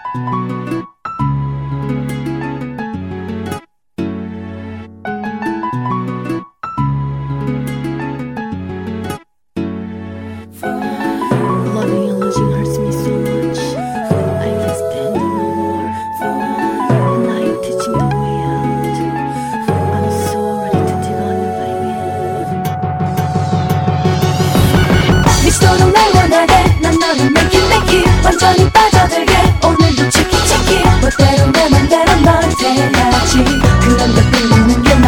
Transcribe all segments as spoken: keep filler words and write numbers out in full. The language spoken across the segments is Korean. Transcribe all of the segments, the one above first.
Loving and losing hurts me so much. I can't stand it no more. And I ain't teaching the way out. I'm so ready to take on you, baby. 미스터는 날 원하게 난 너를 make it make it 완전히 빠져들게 오늘도 check it check it 멋대로 내 맘대로 널 대하지 그런 걸 끌리는 게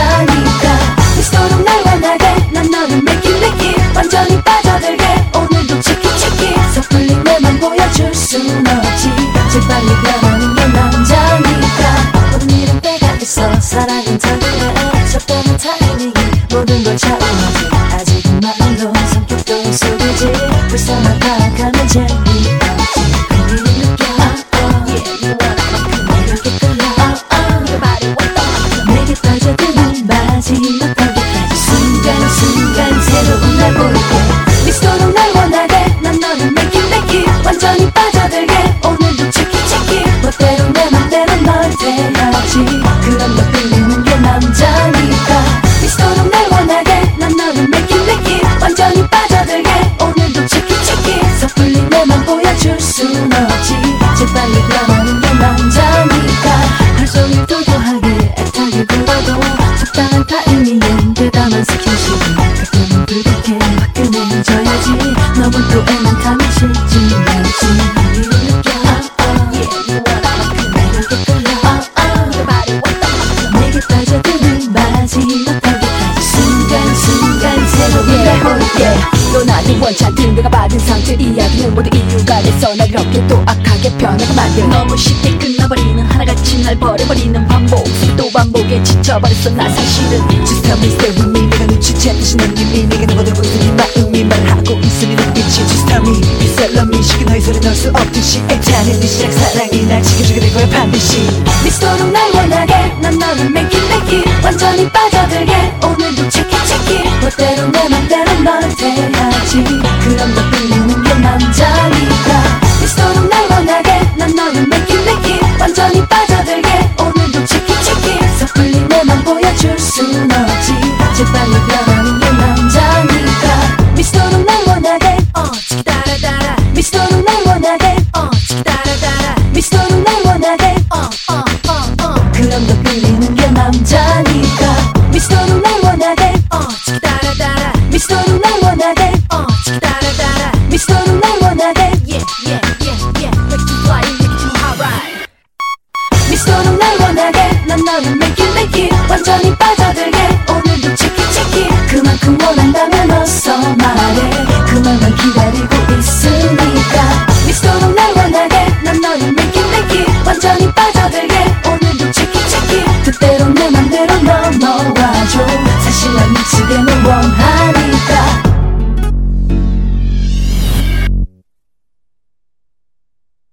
남자니까 미스터는 날 원하게 난 너를 make it make it 완전히 빠져들게 오늘도 check it check it 섣불리 내맘 보여줄 순 없지 재빨리 변하는 게 남자니까 모든 일은 때가 있어 사랑은 덜그래 적당한 타이밍이 모든 걸 차오르지 아직은 말로 성격도 속이지 불쌍한 파악하면 재미없지 그리를 느껴 oh, oh. Yeah, you wanna 만큼 매력에 끌려 oh, oh. 내 말이 왔던 만큼 내게 빠져드는 마지막 단계까지 순간순간 새로운 날 보이게 미스터로 날 원하게 난 너를 make it make it 완전히 빠져들게 오늘도 check it check it 멋대로 내 맘대로 널 대하지 그런 걸 끌리는 게 남자니까 미스터로 날 원하게 난 너를 make it make it 완전히 빠져들게 오늘도 check it check it 섣불리 내맘 보여줄 순 없지 재빨리 변하는 게 남자니까 하루 종일 도도하게 애타게 굴어도 적당한 타이밍엔 대담한 스킨십을 가끔은 불쾌해 화끈해져야지 너무 또 애만감이 싫지 않지 이를 느껴 oh, oh. Yeah, you wanna 만큼 매력에 끌려 oh, oh. 내 말이 왔던 만큼 내게 빠져드는 마지막 단계까지 순간순간 새로운 날 보이게 넌 아닌 원차들 내가 받은 상처 이야기는 모두 이유가 있어 날 이렇게 또 악하게 변하게 만들 너무 쉽게 끝나버리는 하나같이 날 버려버리는 반복 또 반복에 지쳐버렸어 나 사실은 Just tell me stay with me 내가 눈치챘듯이 느낌이 내게 녹아들고 있는 네 마음이 말하고 있으니 눈빛이 Just tell me You said love me 시킨 너의 소리 넣을 수 없듯이 애타는 네 시작 사랑이 날 지켜주게 될 거야 반드시 미스터로 날 원하게 난 너를 make it make it 완전히 빠져들게 오늘도 check it check it 멋대로 내 맘대로 널 대하지 그런 걸 끌리는 게 남자니까 미스터로 날 원하게 난 너를 make it make it 완전히 빠져들게 오늘도 check it check it 섣불리 내맘 보여줄 순 없지 재빨리 변하는 게 남자니까 미스터로 날 원하게 어 치키 따라따라 미스터로 날 원하게 어 치키 따라따라 미스터로 날 원하게 어어어어 그런 걸 끌리는 게 남자니까 미스터로 날 원하게 어 치키 따라따라 미스터로 날 원하게 어 치키 따라따라 미스터로 날 원하게 yeah yeah yeah yeah make you fly make you alright 미스터로 날 원하게 난 너를 make it make it 완전히 빠